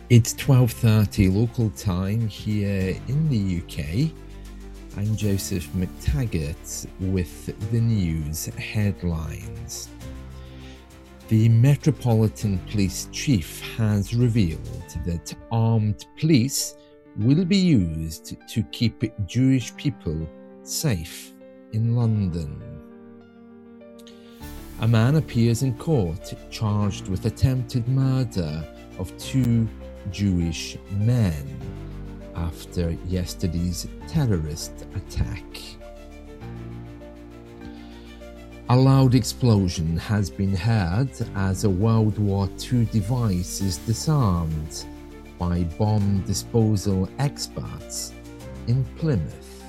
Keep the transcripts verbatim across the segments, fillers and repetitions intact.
It's twelve thirty local time here in the U K. I'm Joseph McTaggart with the news headlines. The Metropolitan Police Chief has revealed that armed police will be used to keep Jewish people safe in London. A man appears in court charged with attempted murder of two Jewish men after yesterday's terrorist attack. A loud explosion has been heard as a World War Two device is disarmed by bomb disposal experts in Plymouth.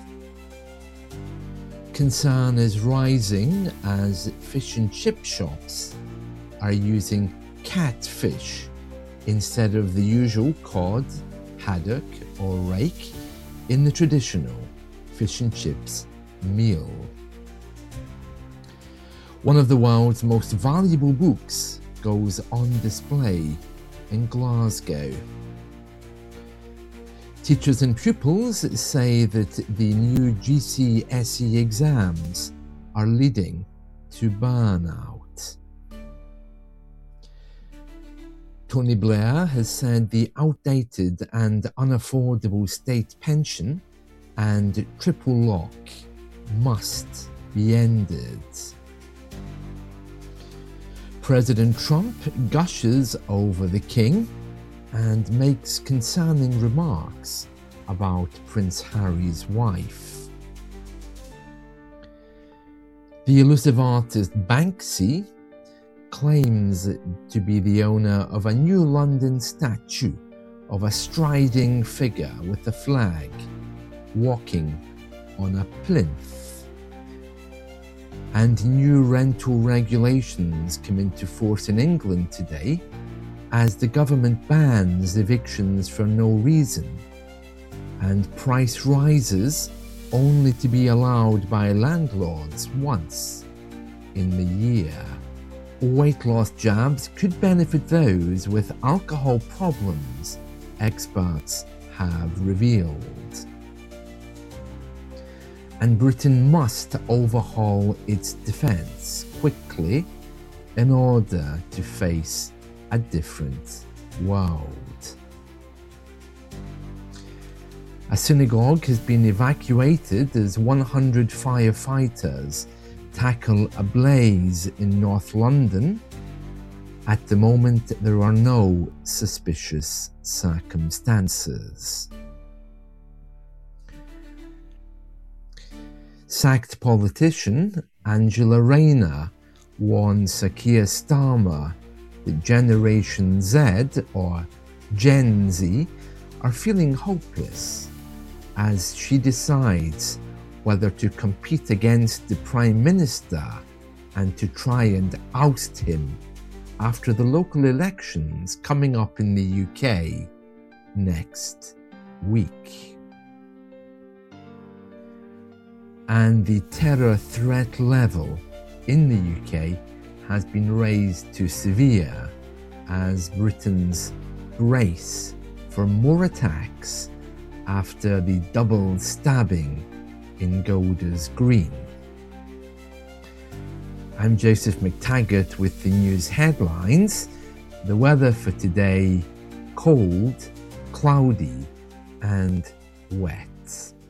Concern is rising as fish and chip shops are using catfish instead of the usual cod, haddock or rake in the traditional fish and chips meal. One of the world's most valuable books goes on display in Glasgow. Teachers and pupils say that the new G C S E exams are leading to burnout. Tony Blair has said the outdated and unaffordable state pension and triple lock must be ended. President Trump gushes over the king and makes concerning remarks about Prince Harry's wife. The elusive artist Banksy claims to be the owner of a new London statue of a striding figure with a flag walking on a plinth. And new rental regulations come into force in England today as the government bans evictions for no reason and price rises only to be allowed by landlords once in the year. Weight loss jabs could benefit those with alcohol problems, experts have revealed. And Britain must overhaul its defence quickly in order to face a different world. A synagogue has been evacuated as one hundred firefighters tackle a blaze in North London. At the moment, there are no suspicious circumstances. Sacked politician Angela Rayner warns Sir Keir Starmer that Generation Z, or Gen Z, are feeling hopeless as she decides whether to compete against the Prime Minister and to try and oust him after the local elections coming up in the U K next week. And the terror threat level in the U K has been raised to severe as Britons brace for more attacks after the double stabbing in Golders Green. I'm Joseph McTaggart with the news headlines. The weather for today: cold, cloudy and wet.